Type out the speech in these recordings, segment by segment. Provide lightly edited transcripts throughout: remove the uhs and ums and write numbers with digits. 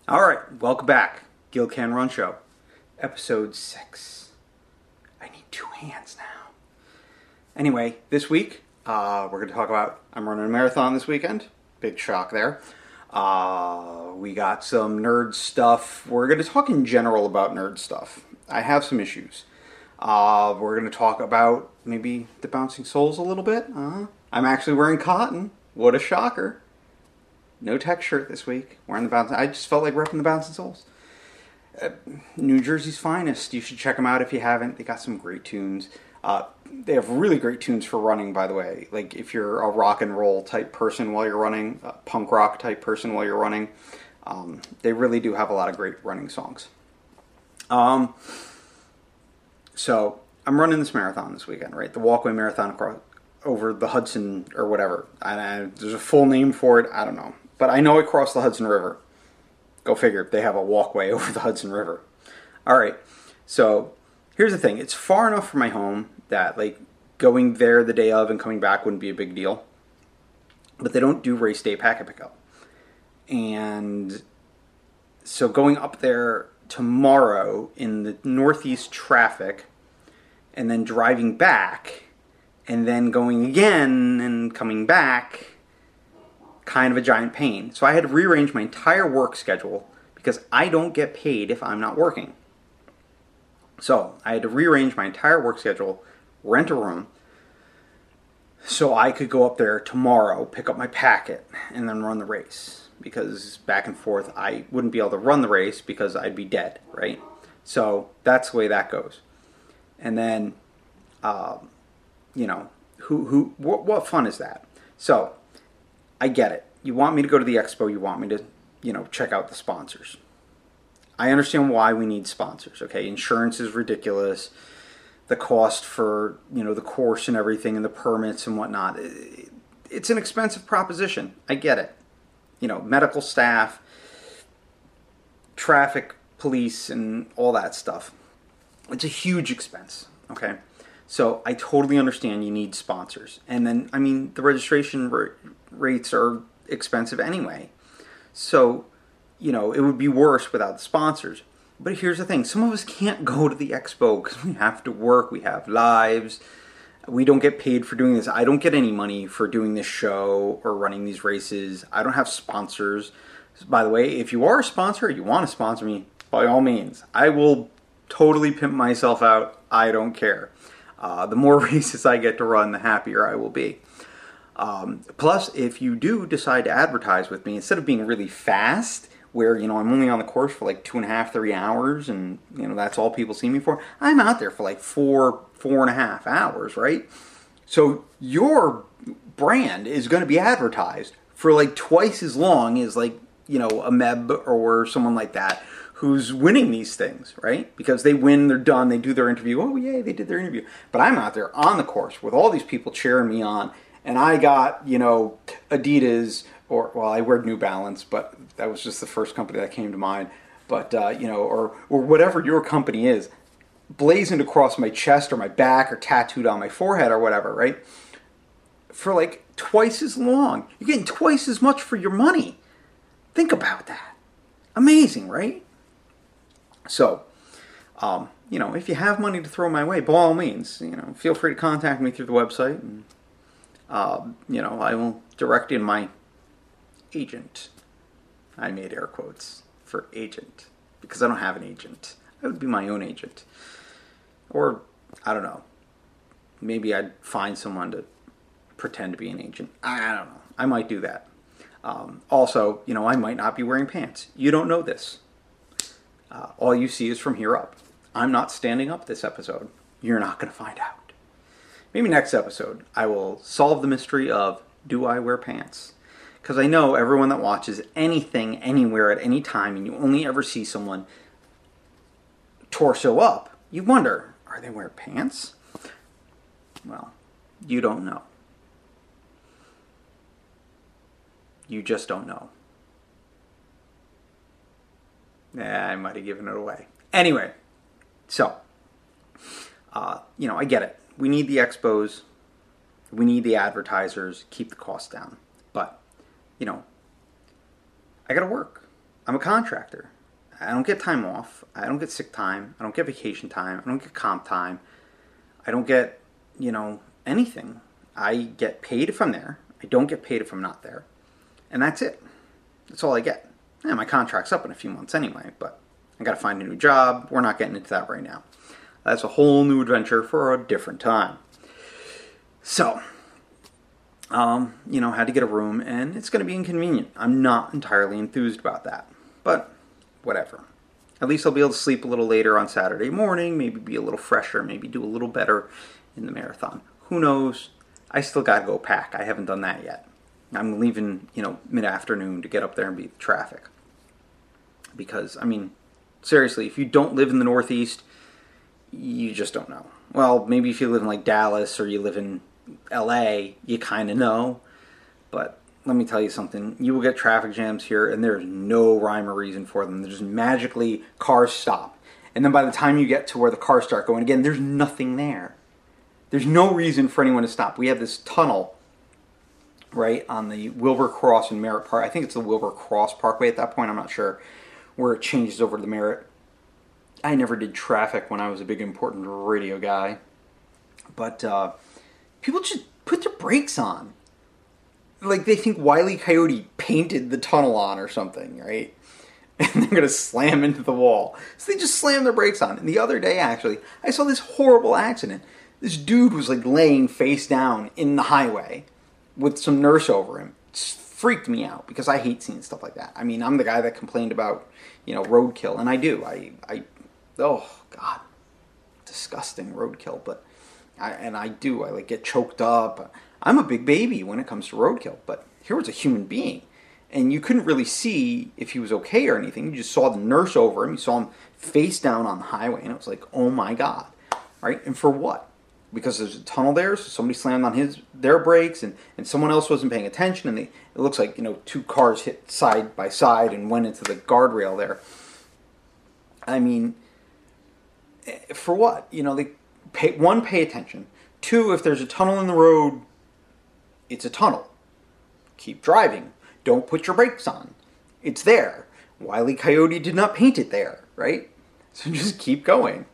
All right, welcome back. Gil Can Run Show, episode 6. I need 2 hands now. Anyway, this week, we're going to talk about, I'm running a marathon this weekend. Big shock there. We got some nerd stuff. We're going to talk in general about nerd stuff. I have some issues. We're going to talk about maybe the Bouncing Souls a little bit. I'm actually wearing cotton. What a shocker. No tech shirt this week. Wearing the Bouncing. I just felt like repping the Bouncing Souls. New Jersey's finest. You should check them out if you haven't. They got some great tunes. They have really great tunes for running, by the way. Like if you're a rock and roll type person while you're running, a punk rock type person while you're running, they really do have a lot of great running songs. So I'm running this marathon this weekend, right? The Walkway Marathon across over the Hudson or whatever. There's a full name for it. I don't know. But I know it crossed the Hudson River. Go figure. They have a walkway over the Hudson River. All right. So here's the thing. It's far enough from my home that like going there the day of and coming back wouldn't be a big deal. But they don't do race day packet pickup. And so going up there tomorrow in the northeast traffic and then driving back and then going again and coming back, kind of a giant pain. So I had to rearrange my entire work schedule because I don't get paid if I'm not working. So I had to rearrange my entire work schedule, rent a room, so I could go up there tomorrow, pick up my packet, and then run the race. Because back and forth, I wouldn't be able to run the race because I'd be dead, right? So that's the way that goes. And then, what fun is that? So I get it. You want me to go to the expo. You want me to, check out the sponsors. I understand why we need sponsors, okay? Insurance is ridiculous. The cost for, the course and everything and the permits and whatnot. It's an expensive proposition. I get it. Medical staff, traffic police, and all that stuff. It's a huge expense, okay? So I totally understand you need sponsors. And then, the registration rates are expensive anyway. So, it would be worse without the sponsors. But here's the thing. Some of us can't go to the expo because we have to work. We have lives. We don't get paid for doing this. I don't get any money for doing this show or running these races. I don't have sponsors. By the way, if you are a sponsor, you want to sponsor me, by all means. I will totally pimp myself out. I don't care. The more races I get to run, the happier I will be. Plus, if you do decide to advertise with me, instead of being really fast, where, I'm only on the course for like 2.5, 3 hours, and, that's all people see me for, I'm out there for like 4.5 hours, right? So your brand is going to be advertised for like twice as long as like, a Meb or someone like that who's winning these things, right? Because they win, they're done, they do their interview. Oh, yay, they did their interview. But I'm out there on the course with all these people cheering me on. And I got, Adidas, I wear New Balance, but that was just the first company that came to mind. But, or whatever your company is, blazoned across my chest or my back or tattooed on my forehead or whatever, right? For like twice as long. You're getting twice as much for your money. Think about that. Amazing, right? So, if you have money to throw my way, by all means, feel free to contact me through the website. And, I will direct in my agent. I made air quotes for agent because I don't have an agent. I would be my own agent. Or, I don't know. Maybe I'd find someone to pretend to be an agent. I don't know. I might do that. Also, I might not be wearing pants. You don't know this. All you see is from here up. I'm not standing up this episode. You're not going to find out. Maybe next episode, I will solve the mystery of, do I wear pants? Because I know everyone that watches anything, anywhere, at any time, and you only ever see someone torso up, you wonder, are they wearing pants? Well, you don't know. You just don't know. I might have given it away. Anyway, so, I get it. We need the expos. We need the advertisers. Keep the costs down. But, I got to work. I'm a contractor. I don't get time off. I don't get sick time. I don't get vacation time. I don't get comp time. I don't get, anything. I get paid if I'm there. I don't get paid if I'm not there. And that's it. That's all I get. Yeah, my contract's up in a few months anyway, but I got to find a new job. We're not getting into that right now. That's a whole new adventure for a different time. So, had to get a room, and it's going to be inconvenient. I'm not entirely enthused about that, but whatever. At least I'll be able to sleep a little later on Saturday morning, maybe be a little fresher, maybe do a little better in the marathon. Who knows? I still got to go pack. I haven't done that yet. I'm leaving, mid-afternoon to get up there and beat the traffic. Because, seriously, if you don't live in the Northeast, you just don't know. Well, maybe if you live in like Dallas or you live in LA, you kind of know. But let me tell you something. You will get traffic jams here, and there's no rhyme or reason for them. There's just magically cars stop. And then by the time you get to where the cars start going again, there's nothing there. There's no reason for anyone to stop. We have this tunnel right on the Wilbur Cross and Merritt Park. I think it's the Wilbur Cross Parkway at that point. I'm not sure where it changes over to the Merritt. I never did traffic when I was a big important radio guy. But people just put their brakes on. Like they think Wile E. Coyote painted the tunnel on or something, right? And they're going to slam into the wall. So they just slam their brakes on. And the other day, actually, I saw this horrible accident. This dude was like laying face down in the highway with some nurse over him. It freaked me out because I hate seeing stuff like that. I'm the guy that complained about, roadkill. And I do. Oh, God. Disgusting roadkill. But I get choked up. I'm a big baby when it comes to roadkill. But here was a human being. And you couldn't really see if he was okay or anything. You just saw the nurse over him. You saw him face down on the highway. And it was like, oh my God. Right? And for what? Because there's a tunnel there, so somebody slammed on their brakes, and someone else wasn't paying attention, and it looks like, two cars hit side by side and went into the guardrail there. For what? Pay attention. Two, if there's a tunnel in the road, it's a tunnel. Keep driving. Don't put your brakes on. It's there. Wile E. Coyote did not paint it there, right? So just keep going.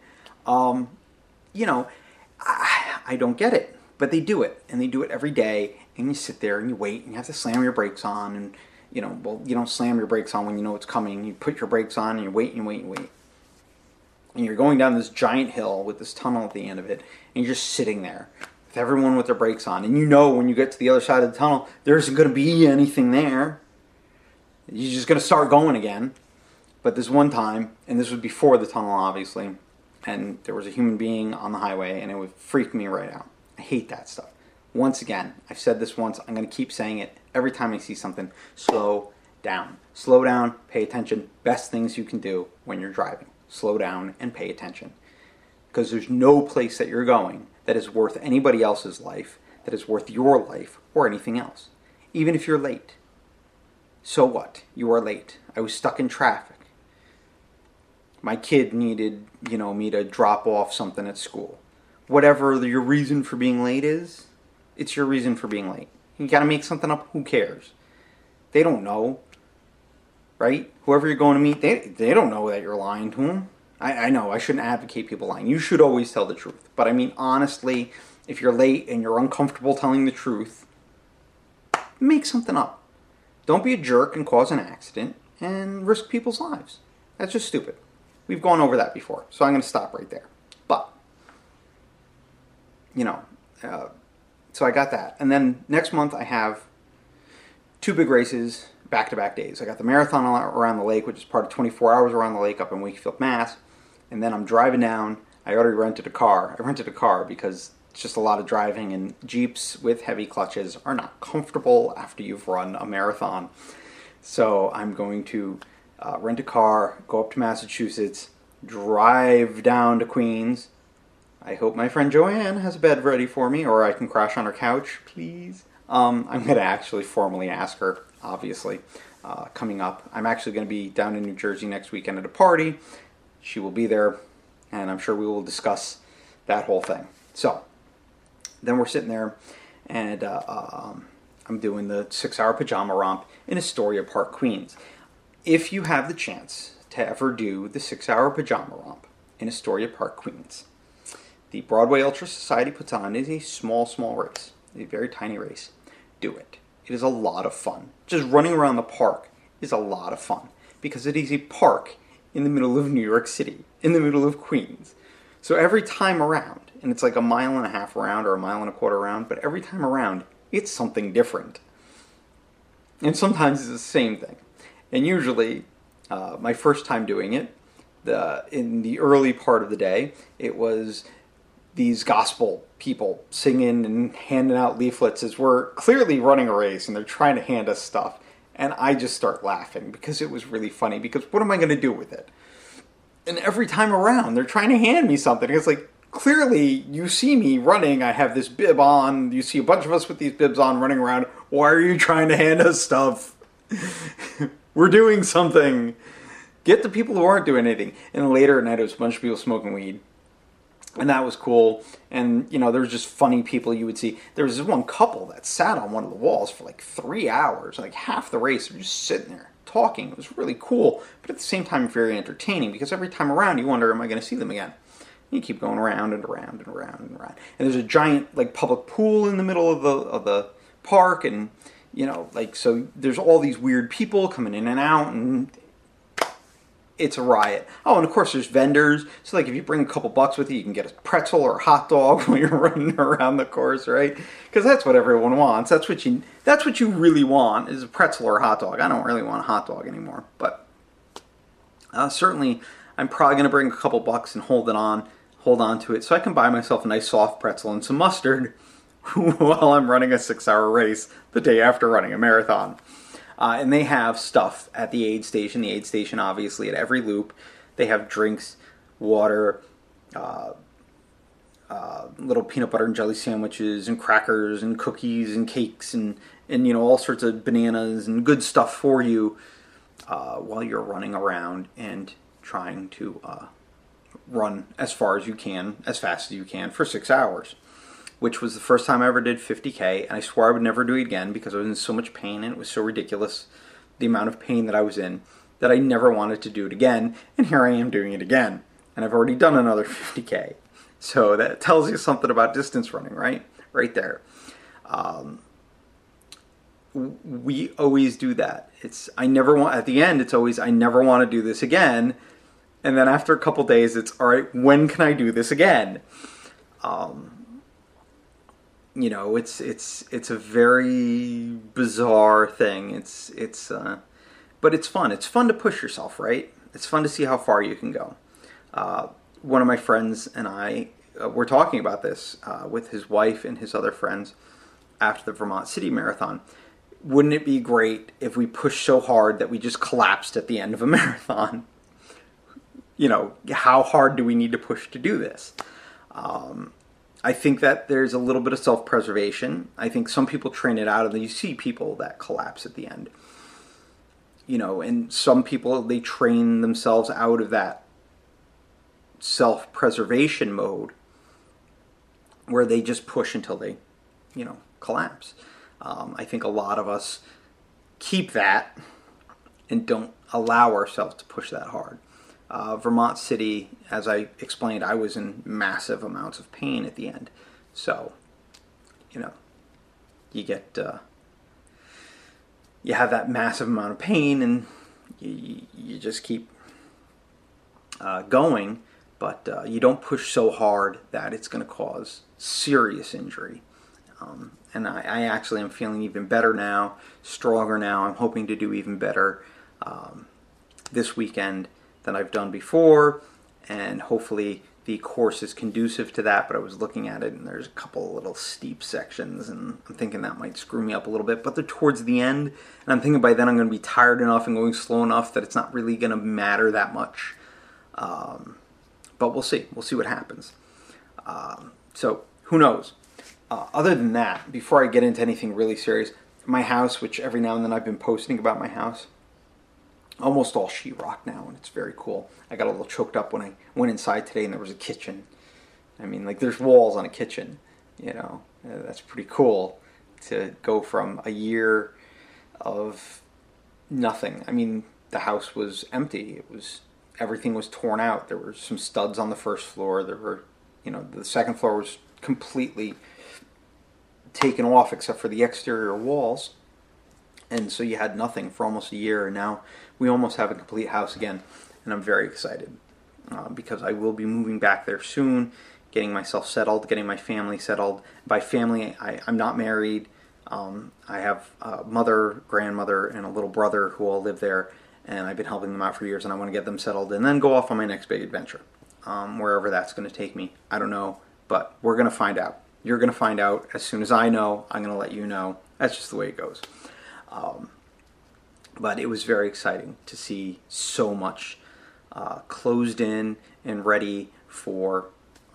I don't get it, but they do it, and they do it every day, and you sit there and you wait, and you have to slam your brakes on, and, you don't slam your brakes on when you know it's coming. You put your brakes on, and you wait, and you wait, and wait. And you're going down this giant hill with this tunnel at the end of it, and you're just sitting there with everyone with their brakes on, and when you get to the other side of the tunnel, there isn't going to be anything there. You're just going to start going again. But this one time, and this was before the tunnel, obviously, and there was a human being on the highway, and it would freak me right out. I hate that stuff. Once again, I've said this once, I'm going to keep saying it every time I see something. Slow down. Slow down, pay attention. Best things you can do when you're driving. Slow down and pay attention. Because there's no place that you're going that is worth anybody else's life, that is worth your life, or anything else. Even if you're late. So what? You are late. I was stuck in traffic. My kid needed, me to drop off something at school. Whatever your reason for being late is, it's your reason for being late. You got to make something up. Who cares? They don't know, right? Whoever you're going to meet, they don't know that you're lying to them. I know, I shouldn't advocate people lying. You should always tell the truth. But honestly, if you're late and you're uncomfortable telling the truth, make something up. Don't be a jerk and cause an accident and risk people's lives. That's just stupid. We've gone over that before, so I'm going to stop right there. But, so I got that. And then next month I have 2 big races, back-to-back days. I got the marathon around the lake, which is part of 24 Hours Around the Lake up in Wakefield, Mass. And then I'm driving down. I already rented a car. I rented a car because it's just a lot of driving, and Jeeps with heavy clutches are not comfortable after you've run a marathon. So I'm going to rent a car, go up to Massachusetts, drive down to Queens. I hope my friend Joanne has a bed ready for me, or I can crash on her couch, please. I'm going to actually formally ask her, obviously, coming up. I'm actually going to be down in New Jersey next weekend at a party. She will be there, and I'm sure we will discuss that whole thing. So, then we're sitting there, and I'm doing the 6-hour pajama romp in Astoria Park, Queens. if you have the chance to ever do the 6-hour pajama romp in Astoria Park, Queens, the Broadway Ultra Society puts on is a small race, a very tiny race. Do it. It is a lot of fun. Just running around the park is a lot of fun because it is a park in the middle of New York City, in the middle of Queens. So every time around, and it's like 1.5 miles around or 1.25 miles around, but every time around, it's something different. And sometimes it's the same thing. And usually, my first time doing it, in the early part of the day, it was these gospel people singing and handing out leaflets as we're clearly running a race and they're trying to hand us stuff. And I just start laughing because it was really funny, because what am I going to do with it? And every time around, they're trying to hand me something. It's like, clearly, you see me running, I have this bib on, you see a bunch of us with these bibs on running around, why are you trying to hand us stuff? We're doing something. Get the people who aren't doing anything. And later at night, it was a bunch of people smoking weed. And that was cool. And, there was just funny people you would see. There was this one couple that sat on one of the walls for like 3 hours, like half the race. They're just sitting there talking. It was really cool, but at the same time very entertaining, because every time around you wonder, am I going to see them again? And you keep going around and around and around and around. And there's a giant like public pool in the middle of the park, and so there's all these weird people coming in and out, and it's a riot. Oh, and of course there's vendors. So like if you bring a couple bucks with you, you can get a pretzel or a hot dog when you're running around the course, right? Because that's what everyone wants. That's what you really want, is a pretzel or a hot dog. I don't really want a hot dog anymore, but certainly I'm probably going to bring a couple bucks and hold on to it so I can buy myself a nice soft pretzel and some mustard while I'm running a 6-hour race the day after running a marathon. And they have stuff at the aid station. The aid station, obviously, at every loop, they have drinks, water, little peanut butter and jelly sandwiches, and crackers, and cookies, and cakes, and all sorts of bananas and good stuff for you while you're running around and trying to run as far as you can, as fast as you can, for 6 hours. Which was the first time I ever did 50K, and I swore I would never do it again because I was in so much pain, and it was so ridiculous, the amount of pain that I was in, that I never wanted to do it again, and here I am doing it again. And I've already done another 50K. So that tells you something about distance running, right? Right there. We always do that. At the end, it's always, I never want to do this again. And then after a couple days, it's, all right, when can I do this again? It's a very bizarre thing. But it's fun. It's fun to push yourself, right? It's fun to see how far you can go. One of my friends and I were talking about this with his wife and his other friends after the Vermont City Marathon. Wouldn't it be great if we pushed so hard that we just collapsed at the end of a marathon? How hard do we need to push to do this? I think that there's a little bit of self-preservation. I think some people train it out, and you see people that collapse at the end. And some people, they train themselves out of that self-preservation mode where they just push until they, collapse. I think a lot of us keep that and don't allow ourselves to push that hard. Vermont City, as I explained, I was in massive amounts of pain at the end. So, you get, you have that massive amount of pain, and you just keep going, but you don't push so hard that it's going to cause serious injury. And I actually am feeling even better now, stronger now. I'm hoping to do even better this weekend than I've done before, and hopefully the course is conducive to that. But I was looking at it, and there's a couple of little steep sections, and I'm thinking that might screw me up a little bit, but they're towards the end, and I'm thinking by then I'm going to be tired enough and going slow enough that it's not really going to matter that much. But we'll see what happens. So who knows? Other than that, before I get into anything really serious, my house, which every now and then I've been posting about my house, almost all sheetrock now, and it's very cool. I got a little choked up when I went inside today and there was a kitchen. I mean, like, there's walls on a kitchen, That's pretty cool to go from a year of nothing. I mean, the house was empty. Everything was torn out. There were some studs on the first floor. There were, the second floor was completely taken off except for the exterior walls. And so you had nothing for almost a year, and now we almost have a complete house again. And I'm very excited because I will be moving back there soon, getting myself settled, getting my family settled. By family, I'm not married. I have a mother, grandmother, and a little brother who all live there, and I've been helping them out for years, and I want to get them settled and then go off on my next big adventure. Wherever that's going to take me, I don't know, but we're going to find out. You're going to find out. As soon as I know, I'm going to let you know. That's just the way it goes. But it was very exciting to see so much closed in and ready for,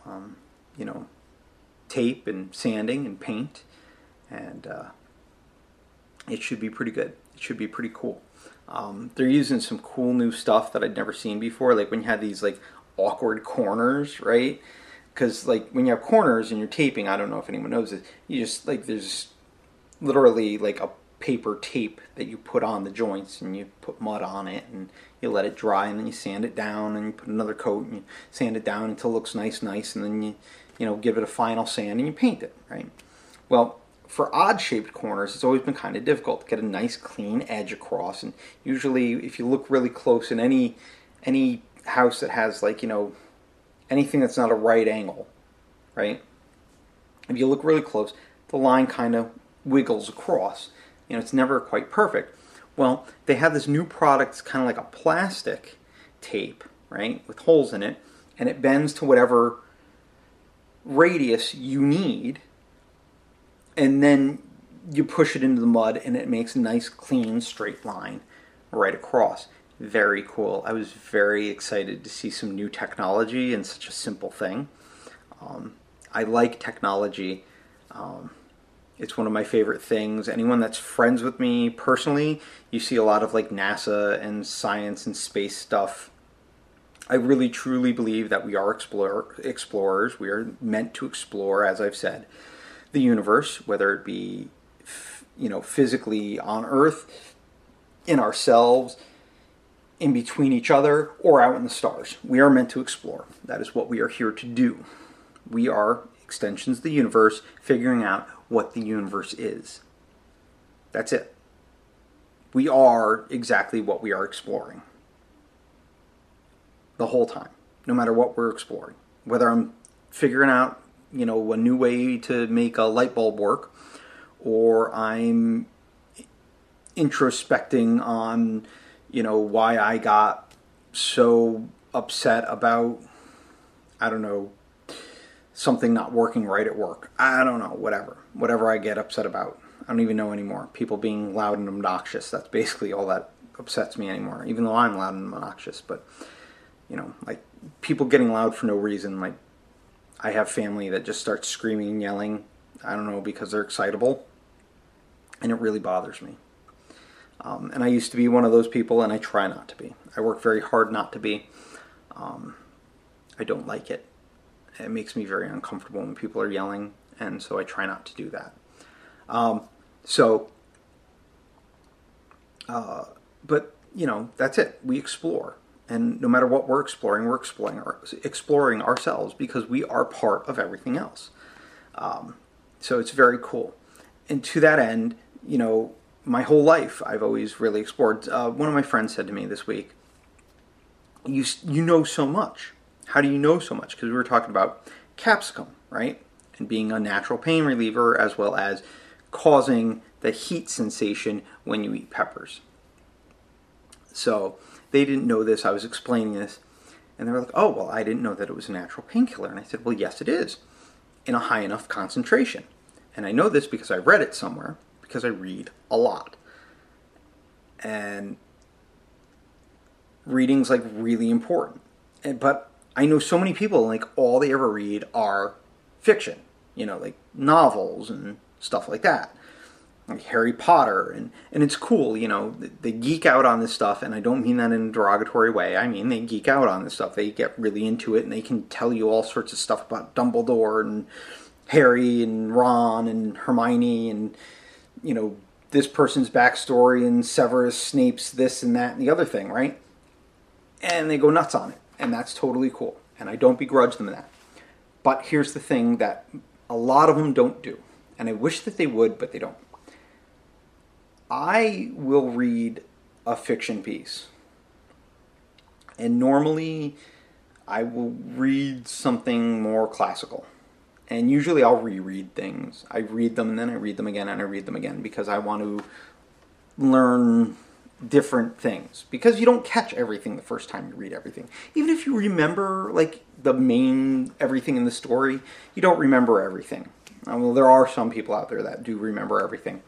tape and sanding and paint. And it should be pretty good. It should be pretty cool. They're using some cool new stuff that I'd never seen before, like when you had these like awkward corners, right? Because like when you have corners and you're taping, I don't know if anyone knows this, you just like there's literally like a paper tape that you put on the joints, and you put mud on it and you let it dry, and then you sand it down, and you put another coat and you sand it down until it looks nice, and then you give it a final sand and you paint it, right? Well, for odd-shaped corners, it's always been kind of difficult to get a nice clean edge across, and usually if you look really close in any house that has like, anything that's not a right angle, right? If you look really close, the line kind of wiggles across. It's never quite perfect. Well, they have this new product, it's kind of like a plastic tape, right, with holes in it, and it bends to whatever radius you need, and then you push it into the mud, and it makes a nice, clean, straight line right across. Very cool. I was very excited to see some new technology in such a simple thing. I like technology. It's one of my favorite things. Anyone that's friends with me personally, you see a lot of like NASA and science and space stuff. I really truly believe that we are explorers. We are meant to explore, as I've said, the universe, whether it be physically on Earth, in ourselves, in between each other, or out in the stars. We are meant to explore. That is what we are here to do. We are extensions of the universe, figuring out what the universe is. That's it. We are exactly what we are exploring. The whole time. No matter what we're exploring. Whether I'm figuring out, a new way to make a light bulb work, or I'm introspecting on, why I got so upset about, I don't know, something not working right at work. I don't know, whatever I get upset about. I don't even know anymore. People being loud and obnoxious, that's basically all that upsets me anymore, even though I'm loud and obnoxious. But, like people getting loud for no reason. Like I have family that just starts screaming and yelling, I don't know, because they're excitable, and it really bothers me. And I used to be one of those people, and I try not to be. I work very hard not to be. I don't like it. It makes me very uncomfortable when people are yelling, and so I try not to do that. But that's it. We explore, and no matter what we're exploring ourselves, because we are part of everything else. So it's very cool. And to that end, my whole life I've always really explored. One of my friends said to me this week, "You know so much. How do you know so much?" Because we were talking about capsicum, right? And being a natural pain reliever, as well as causing the heat sensation when you eat peppers. So they didn't know this. I was explaining this, and they were like, "Oh, well, I didn't know that it was a natural painkiller." And I said, "Well, yes, it is, in a high enough concentration. And I know this because I read it somewhere, because I read a lot. And reading's like really important. But I know so many people, like all they ever read are fiction, like novels and stuff like that. Like Harry Potter, and it's cool, they geek out on this stuff, and I don't mean that in a derogatory way. I mean, they geek out on this stuff. They get really into it, and they can tell you all sorts of stuff about Dumbledore and Harry and Ron and Hermione and, this person's backstory and Severus Snape's this and that and the other thing, right? And they go nuts on it, and that's totally cool. And I don't begrudge them that. But here's the thing that a lot of them don't do, and I wish that they would, but they don't. I will read a fiction piece, and normally I will read something more classical. And usually I'll reread things. I read them and then I read them again and I read them again because I want to learn different things. Because you don't catch everything the first time you read everything. Even if you remember like the main everything in the story, you don't remember everything. Well, there are some people out there that do remember everything.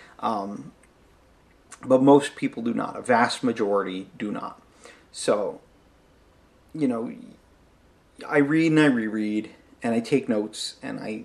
But most people do not. A vast majority do not. So, you know, I read and I reread. And I take notes, and I,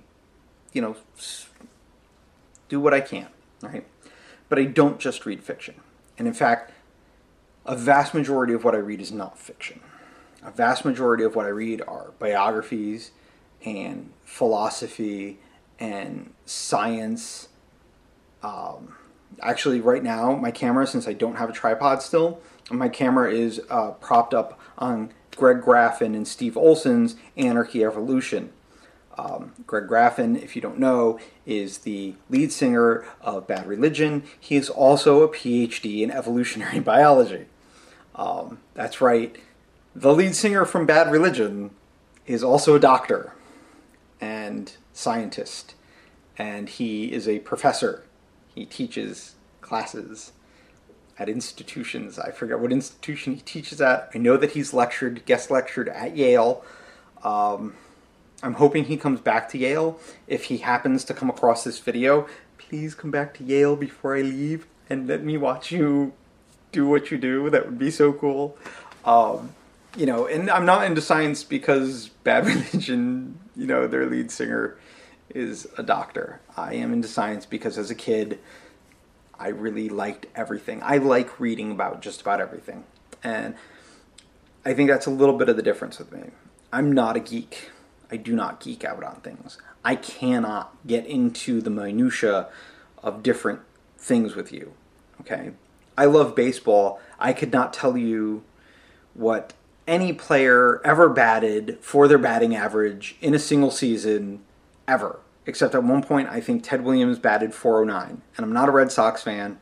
do what I can, right? But I don't just read fiction. And in fact, a vast majority of what I read is not fiction. A vast majority of what I read are biographies and philosophy and science. Actually, right now, my camera, since I don't have a tripod still, my camera is propped up on Greg Graffin and Steve Olson's Anarchy Evolution. Greg Graffin, if you don't know, is the lead singer of Bad Religion. He is also a PhD in evolutionary biology. That's right. The lead singer from Bad Religion is also a doctor and scientist. And he is a professor. He teaches classes at institutions. I forget what institution he teaches at. I know that he's guest lectured at Yale. I'm hoping he comes back to Yale. If he happens to come across this video, please come back to Yale before I leave and let me watch you do what you do. That would be so cool. And I'm not into science because Bad Religion, their lead singer is a doctor. I am into science because as a kid, I really liked everything. I like reading about just about everything. And I think that's a little bit of the difference with me. I'm not a geek. I do not geek out on things. I cannot get into the minutia of different things with you. Okay? I love baseball. I could not tell you what any player ever batted for their batting average in a single season ever. Except at one point, I think Ted Williams batted .409. And I'm not a Red Sox fan.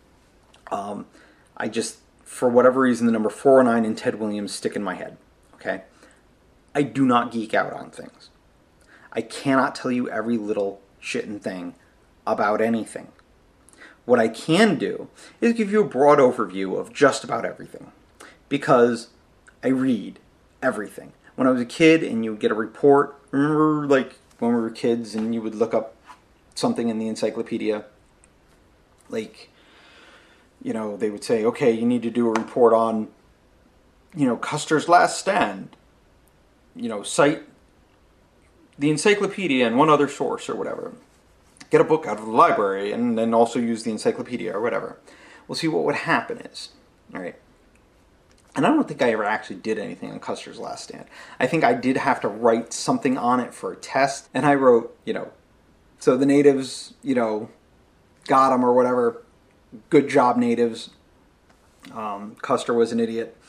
I just, for whatever reason, the number 409 and Ted Williams stick in my head. Okay? I do not geek out on things. I cannot tell you every little shittin' thing about anything. What I can do is give you a broad overview of just about everything. Because I read everything. When I was a kid and you would get a report, remember like when we were kids and you would look up something in the encyclopedia, like, they would say, okay, you need to do a report on, Custer's Last Stand. Cite the encyclopedia and one other source or whatever. Get a book out of the library and then also use the encyclopedia or whatever. Well, see, what would happen is, all right, and I don't think I ever actually did anything on Custer's Last Stand. I think I did have to write something on it for a test, and I wrote, so the natives, got them or whatever. Good job, natives. Custer was an idiot.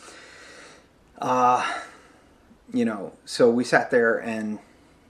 So we sat there and,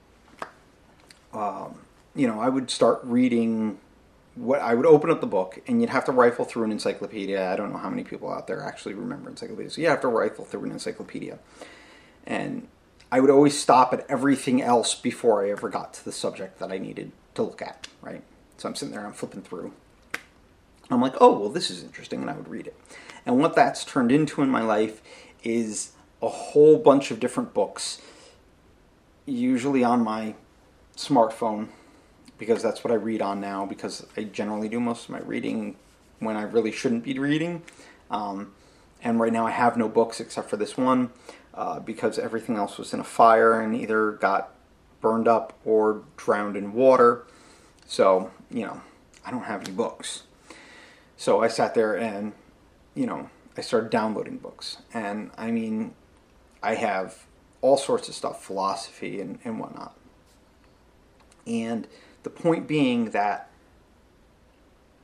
I would start reading I would open up the book and you'd have to rifle through an encyclopedia. I don't know how many people out there actually remember encyclopedias. So you have to rifle through an encyclopedia. And I would always stop at everything else before I ever got to the subject that I needed to look at, right? So I'm sitting there, I'm flipping through. I'm like, oh, well, this is interesting, and I would read it. And what that's turned into in my life is a whole bunch of different books, usually on my smartphone, because that's what I read on now, because I generally do most of my reading when I really shouldn't be reading. And right now I have no books except for this one, because everything else was in a fire and either got burned up or drowned in water. So, I don't have any books. So I sat there and, I started downloading books. And, I have all sorts of stuff, philosophy and whatnot. And the point being that,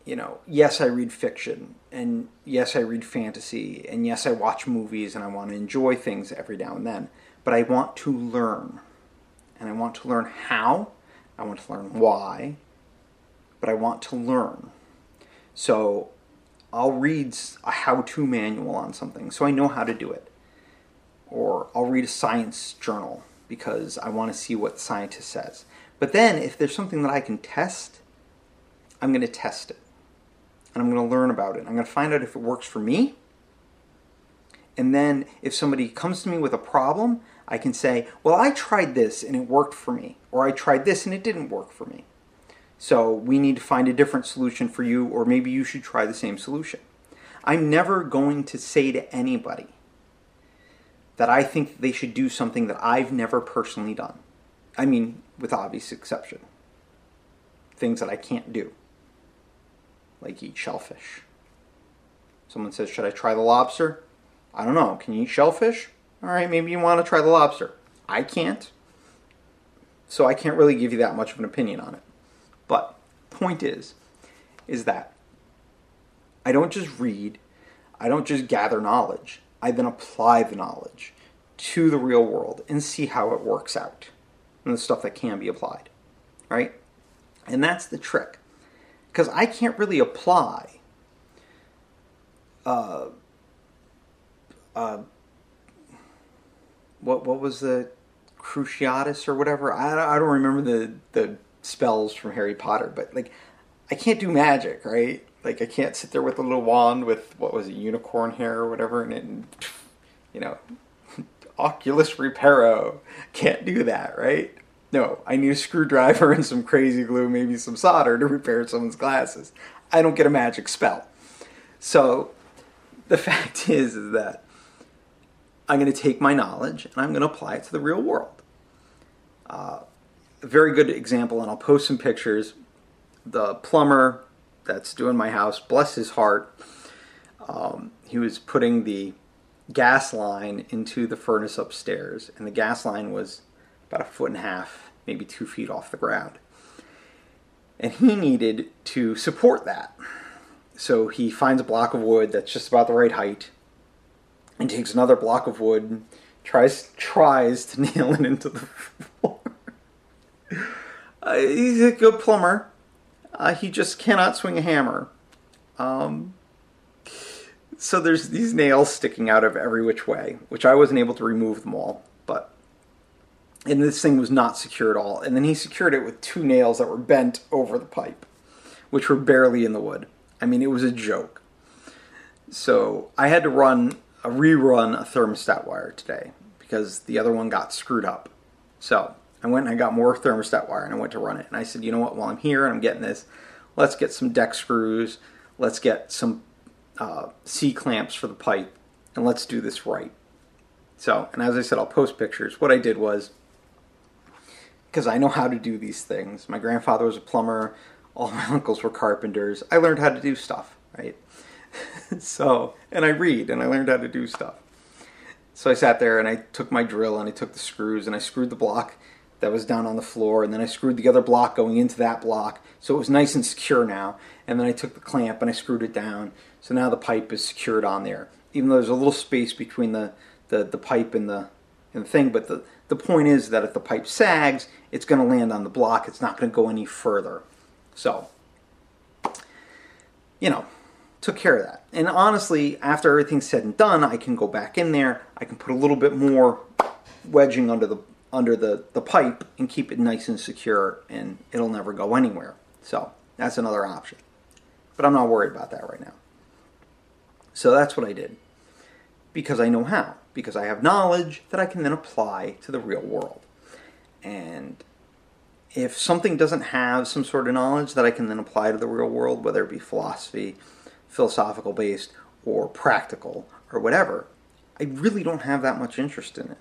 yes, I read fiction, and yes, I read fantasy, and yes, I watch movies, and I want to enjoy things every now and then. But I want to learn. And I want to learn how. I want to learn why. But I want to learn. So I'll read a how-to manual on something so I know how to do it. Or I'll read a science journal because I want to see what the scientist says. But then if there's something that I can test, I'm going to test it. And I'm going to learn about it. I'm going to find out if it works for me. And then if somebody comes to me with a problem, I can say, well, I tried this and it worked for me. Or I tried this and it didn't work for me. So we need to find a different solution for you, or maybe you should try the same solution. I'm never going to say to anybody that I think they should do something that I've never personally done. I mean, with obvious exception. Things that I can't do. Like eat shellfish. Someone says, should I try the lobster? I don't know. Can you eat shellfish? All right, maybe you want to try the lobster. I can't. So I can't really give you that much of an opinion on it. But point is that I don't just read, I don't just gather knowledge. I then apply the knowledge to the real world and see how it works out. And the stuff that can be applied. Right? And that's the trick. Because I can't really apply what was the Cruciatus or whatever? I don't remember the spells from Harry Potter, but like I can't do magic, right? Like I can't sit there with a little wand with what was it, unicorn hair or whatever, and Oculus Reparo. Can't do that, right? No, I need a screwdriver and some crazy glue, maybe some solder to repair someone's glasses. I don't get a magic spell. So the fact is that I'm going to take my knowledge and I'm going to apply it to the real world. A very good example, and I'll post some pictures. The plumber that's doing my house, bless his heart, he was putting the gas line into the furnace upstairs, and the gas line was about 1.5 feet, maybe 2 feet off the ground. And he needed to support that. So he finds a block of wood that's just about the right height, and takes another block of wood, tries to nail it into the floor. He's a good plumber. He just cannot swing a hammer. So there's these nails sticking out of every which way, which I wasn't able to remove them all. And this thing was not secure at all. And then he secured it with 2 nails that were bent over the pipe, which were barely in the wood. I mean, it was a joke. So I had to rerun a thermostat wire today because the other one got screwed up. So I went and I got more thermostat wire and I went to run it. And I said, you know what, while I'm here and I'm getting this, let's get some deck screws, let's get some C-clamps for the pipe, and let's do this right. So, and as I said, I'll post pictures. What I did was, because I know how to do these things. My grandfather was a plumber. All my uncles were carpenters. I learned how to do stuff, right? So, and I read, and I learned how to do stuff. So I sat there, and I took my drill, and I took the screws, and I screwed the block that was down on the floor, and then I screwed the other block going into that block, so it was nice and secure now. And then I took the clamp, and I screwed it down, so now the pipe is secured on there. Even though there's a little space between the pipe and the thing, but the point is that if the pipe sags, it's going to land on the block. It's not going to go any further. So, took care of that. And honestly, after everything's said and done, I can go back in there. I can put a little bit more wedging under the pipe and keep it nice and secure, and it'll never go anywhere. So that's another option. But I'm not worried about that right now. So that's what I did. Because I know how. Because I have knowledge that I can then apply to the real world. And if something doesn't have some sort of knowledge that I can then apply to the real world, whether it be philosophy, philosophical based, or practical, or whatever, I really don't have that much interest in it.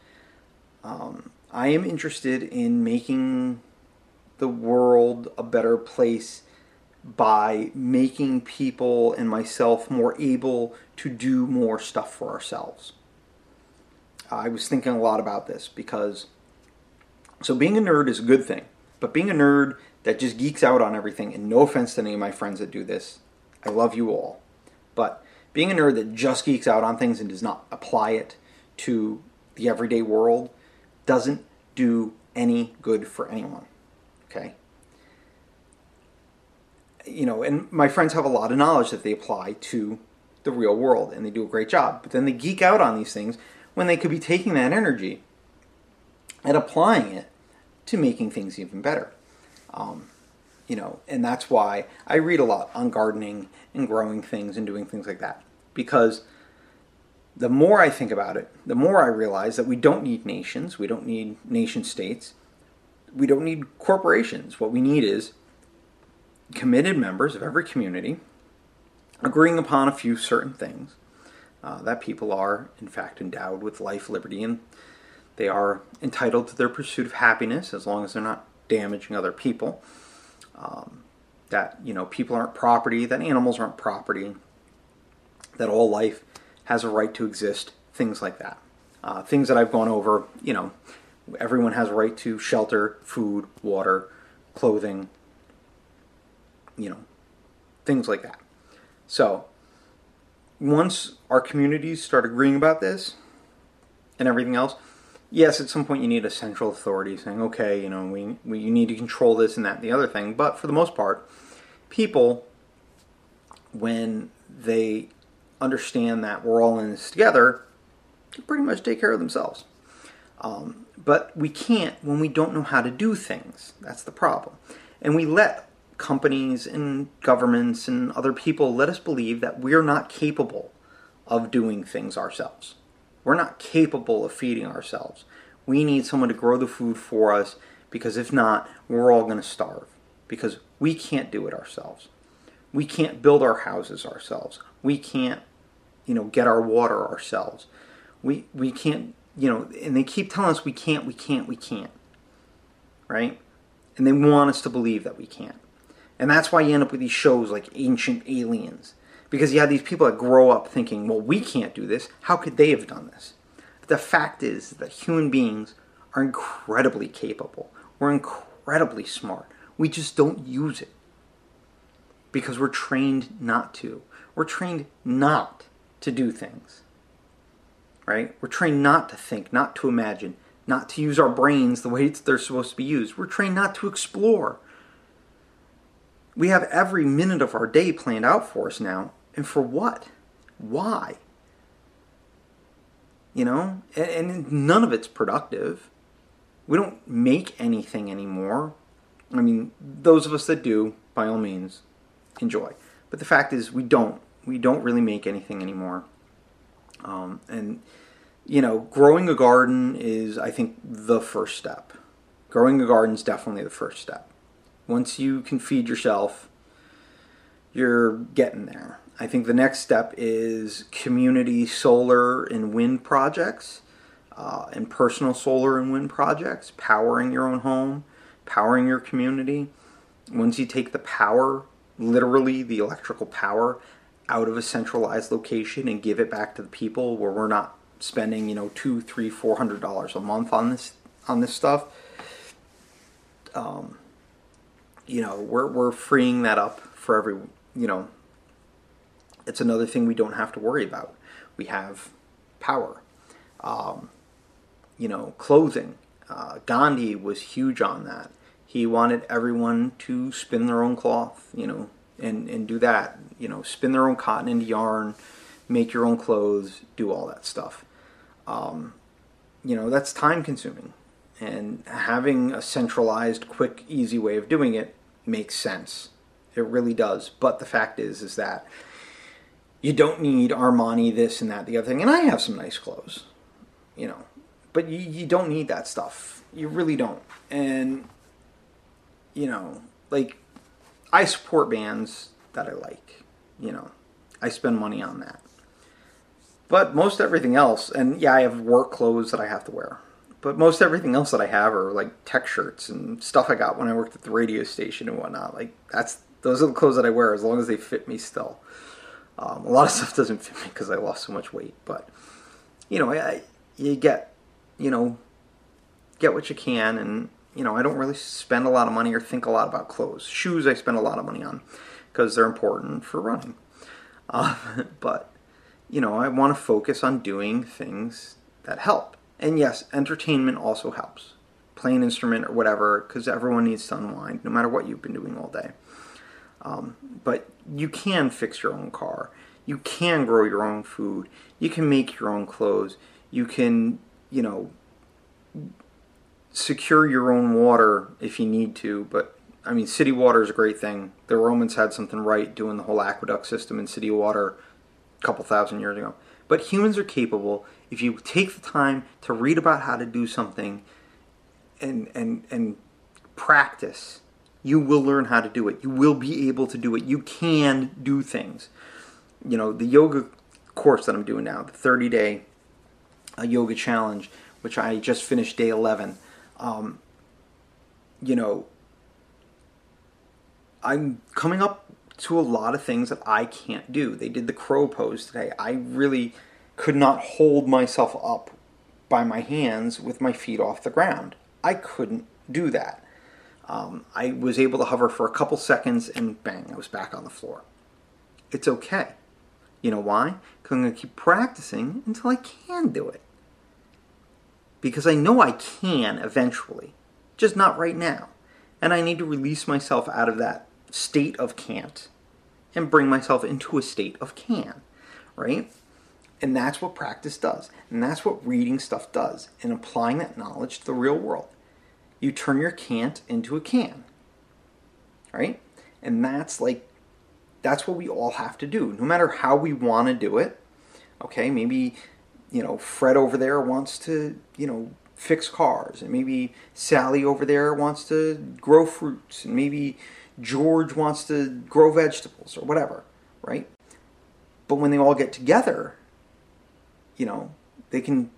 I am interested in making the world a better place by making people and myself more able to do more stuff for ourselves. I was thinking a lot about this because, so being a nerd is a good thing, but being a nerd that just geeks out on everything, and no offense to any of my friends that do this, I love you all, but being a nerd that just geeks out on things and does not apply it to the everyday world doesn't do any good for anyone, okay? You know, and my friends have a lot of knowledge that they apply to the real world, and they do a great job, but then they geek out on these things when they could be taking that energy and applying it to making things even better. You know, and that's why I read a lot on gardening and growing things and doing things like that. Because the more I think about it, the more I realize that we don't need nations, we don't need nation states, we don't need corporations. What we need is committed members of every community agreeing upon a few certain things, that people are, in fact, endowed with life, liberty, and they are entitled to their pursuit of happiness as long as they're not damaging other people. That, you know, people aren't property, that animals aren't property, that all life has a right to exist, things like that. Things that I've gone over, you know, everyone has a right to shelter, food, water, clothing, you know, things like that. So, once our communities start agreeing about this and everything else, yes, at some point you need a central authority saying, okay, you know, you need to control this and that and the other thing. But for the most part, people, when they understand that we're all in this together, can pretty much take care of themselves. But we can't when we don't know how to do things. That's the problem. And we let companies and governments and other people let us believe that we're not capable of doing things ourselves. We're not capable of feeding ourselves. We need someone to grow the food for us, because if not, we're all going to starve, because we can't do it ourselves. We can't build our houses ourselves. We can't, you know, get our water ourselves. We can't, you know, and they keep telling us we can't, right? And they want us to believe that we can't. And that's why you end up with these shows like Ancient Aliens. Because you have these people that grow up thinking, well, we can't do this. How could they have done this? But the fact is that human beings are incredibly capable. We're incredibly smart. We just don't use it. Because we're trained not to. We're trained not to do things. Right? We're trained not to think, not to imagine, not to use our brains the way they're supposed to be used. We're trained not to explore. We have every minute of our day planned out for us now. And for what? Why? You know? And none of it's productive. We don't make anything anymore. I mean, those of us that do, by all means, enjoy. But the fact is, we don't. We don't really make anything anymore. And, you know, growing a garden is, I think, the first step. Growing a garden is definitely the first step. Once you can feed yourself, you're getting there. I think the next step is community solar and wind projects, and personal solar and wind projects, powering your own home, powering your community. Once you take the power, literally the electrical power, out of a centralized location and give it back to the people, where we're not spending, you know, $200, $300, $400 a month on this stuff. You know, we're freeing that up for every, you know, it's another thing we don't have to worry about. We have power. You know, clothing. Gandhi was huge on that. He wanted everyone to spin their own cloth, you know, and do that. You know, spin their own cotton into yarn, make your own clothes, do all that stuff. You know, that's time consuming. And having a centralized, quick, easy way of doing it makes sense. It really does. But the fact is that you don't need Armani, this and that, the other thing. And I have some nice clothes, you know. But you don't need that stuff. You really don't. And, you know, like, I support bands that I like. You know, I spend money on that. But most everything else, and yeah, I have work clothes that I have to wear. But most everything else that I have are like tech shirts and stuff I got when I worked at the radio station and whatnot. Like, those are the clothes that I wear as long as they fit me still. A lot of stuff doesn't fit me because I lost so much weight. But, you know, you get what you can, and I don't really spend a lot of money or think a lot about clothes. Shoes I spend a lot of money on because they're important for running. But, I want to focus on doing things that help. And yes, entertainment also helps. Play an instrument or whatever, because everyone needs to unwind, no matter what you've been doing all day. But you can fix your own car. You can grow your own food. You can make your own clothes. You can, secure your own water if you need to. But, city water is a great thing. The Romans had something right doing the whole aqueduct system in city water a couple thousand years ago. But humans are capable. If you take the time to read about how to do something and practice, you will learn how to do it. You will be able to do it. You can do things. The yoga course that I'm doing now, the 30-day yoga challenge, which I just finished day 11, I'm coming up to a lot of things that I can't do. They did the crow pose today. I really could not hold myself up by my hands with my feet off the ground. I couldn't do that. I was able to hover for a couple seconds and bang, I was back on the floor. It's okay. You know why? Because I'm going to keep practicing until I can do it. Because I know I can eventually, just not right now. And I need to release myself out of that state of can't and bring myself into a state of can, right? And that's what practice does. And that's what reading stuff does. And applying that knowledge to the real world. You turn your can't into a can, right? And that's what we all have to do, no matter how we want to do it. Okay, maybe, Fred over there wants to, fix cars, and maybe Sally over there wants to grow fruits, and maybe George wants to grow vegetables, or whatever, right? But when they all get together, they can,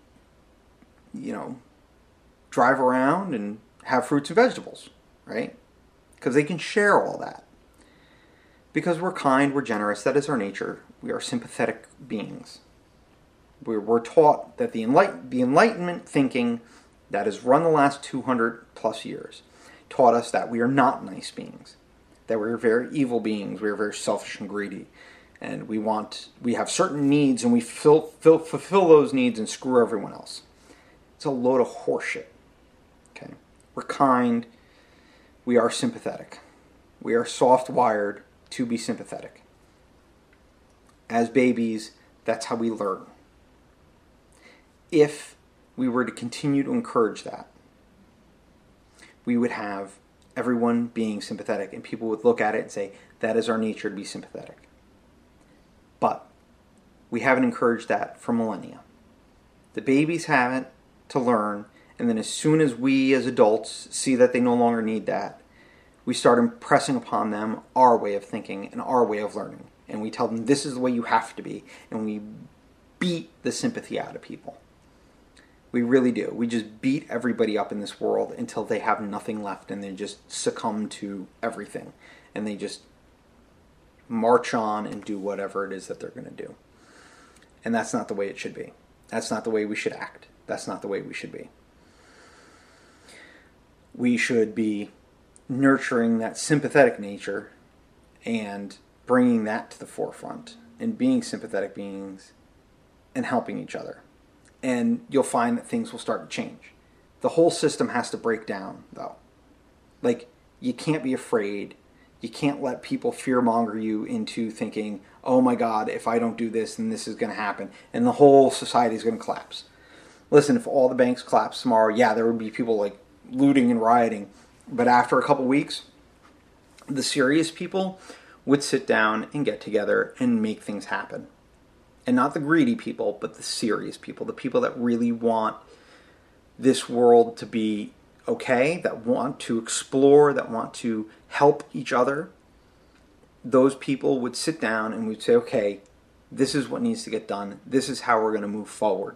drive around and have fruits and vegetables, right? Because they can share all that. Because we're kind, we're generous, that is our nature. We are sympathetic beings. We're taught that the Enlightenment thinking that has run the last 200 plus years taught us that we are not nice beings, that we're very evil beings, we're very selfish and greedy, and we have certain needs and we fulfill those needs and screw everyone else. It's a load of horseshit. Okay, we're kind, we are sympathetic, we are soft-wired to be sympathetic. As babies, that's how we learn. If we were to continue to encourage that, we would have everyone being sympathetic, and people would look at it and say, that is our nature to be sympathetic. But we haven't encouraged that for millennia. The babies haven't to learn, and then as soon as we as adults see that they no longer need that, we start impressing upon them our way of thinking and our way of learning. And we tell them this is the way you have to be, and we beat the sympathy out of people. We really do. We just beat everybody up in this world until they have nothing left and they just succumb to everything. And they just march on and do whatever it is that they're going to do. And that's not the way it should be. That's not the way we should act. That's not the way we should be. We should be nurturing that sympathetic nature and bringing that to the forefront and being sympathetic beings and helping each other. And you'll find that things will start to change. The whole system has to break down, though. You can't be afraid. You can't let people fear-monger you into thinking, oh my God, if I don't do this, then this is going to happen. And the whole society is going to collapse. Listen, if all the banks collapse tomorrow, yeah, there would be people looting and rioting. But after a couple weeks, the serious people would sit down and get together and make things happen. And not the greedy people, but the serious people. The people that really want this world to be okay, that want to explore, that want to help each other. Those people would sit down and we'd say, okay, this is what needs to get done. This is how we're going to move forward.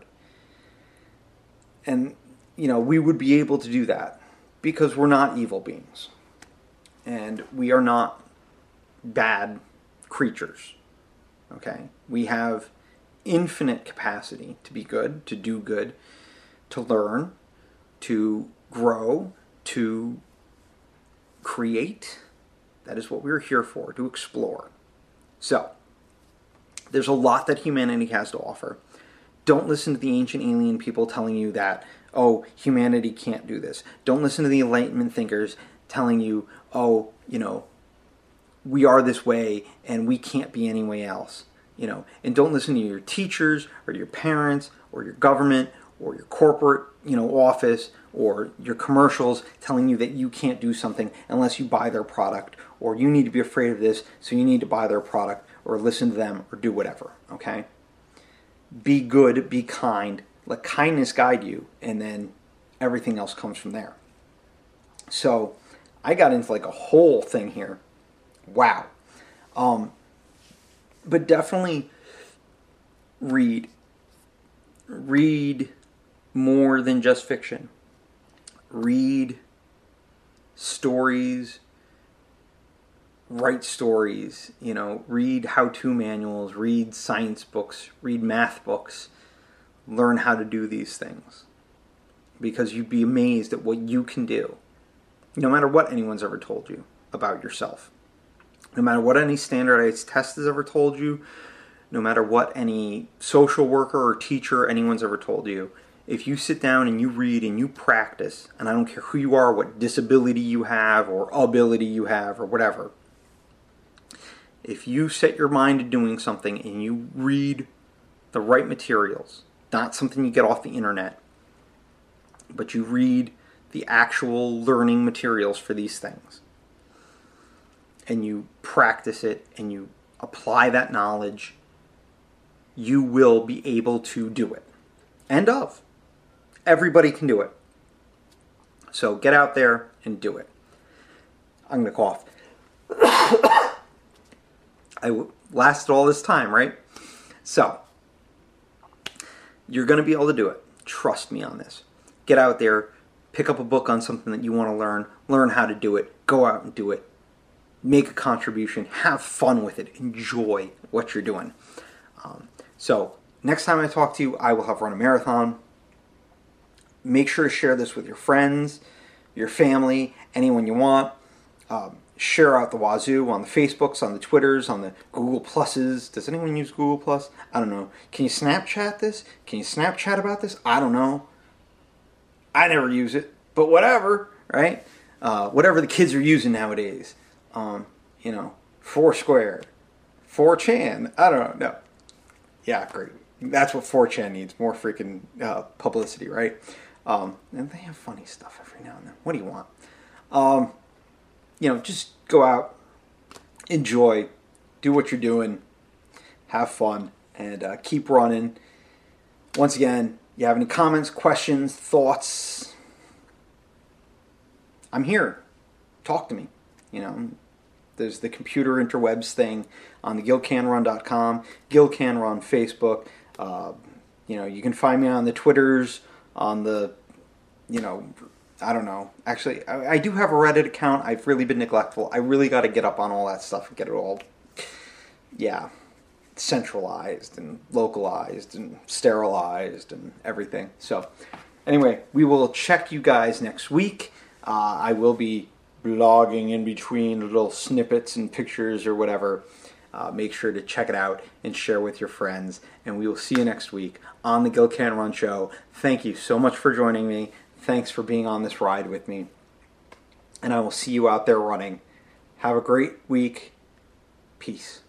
And, we would be able to do that because we're not evil beings. And we are not bad creatures. Okay? We have infinite capacity to be good, to do good, to learn, to grow, to create. That is what we're here for, to explore. So, there's a lot that humanity has to offer. Don't listen to the ancient alien people telling you that, oh, humanity can't do this. Don't listen to the Enlightenment thinkers telling you, oh, we are this way and we can't be any way else. And don't listen to your teachers or your parents or your government or your corporate, office or your commercials telling you that you can't do something unless you buy their product, or you need to be afraid of this, so you need to buy their product or listen to them or do whatever, okay? Be good, be kind, let kindness guide you, and then everything else comes from there. So I got into like a whole thing here. Wow. But definitely read more than just fiction. Read stories, write stories, read how-to manuals, read science books, read math books, learn how to do these things. Because you'd be amazed at what you can do, no matter what anyone's ever told you about yourself. No matter what any standardized test has ever told you, no matter what any social worker or teacher anyone's ever told you, if you sit down and you read and you practice, and I don't care who you are, what disability you have or ability you have or whatever, if you set your mind to doing something and you read the right materials, not something you get off the internet, but you read the actual learning materials for these things, and you practice it and you apply that knowledge, you will be able to do it. End of. Everybody can do it. So get out there and do it. I'm going to cough. I lasted all this time, right? So, you're going to be able to do it. Trust me on this. Get out there, pick up a book on something that you want to learn how to do it, go out and do it, make a contribution, have fun with it, enjoy what you're doing. So, next time I talk to you, I will have run a marathon. Make sure to share this with your friends, your family, anyone you want. Share out the wazoo on the Facebooks, on the Twitters, on the Google Pluses. Does anyone use Google Plus? I don't know. Can you Snapchat this? Can you Snapchat about this? I don't know. I never use it, but whatever, right? Whatever the kids are using nowadays. Foursquare, 4chan. I don't know. No. Yeah, great. That's what 4chan needs. More freaking publicity, right? And they have funny stuff every now and then. What do you want? Just go out, enjoy, do what you're doing, have fun, and keep running. Once again, you have any comments, questions, thoughts, I'm here. Talk to me. There's the computer interwebs thing on the gilcanrun.com, gilcanrun Facebook. You can find me on the Twitters, on the, I don't know. Actually, I do have a Reddit account. I've really been neglectful. I really got to get up on all that stuff and get it all, centralized and localized and sterilized and everything. So, anyway, we will check you guys next week. I will be blogging in between little snippets and pictures or whatever. Make sure to check it out and share with your friends. And we will see you next week on the Gil Can Run Show. Thank you so much for joining me. Thanks for being on this ride with me. And I will see you out there running. Have a great week. Peace.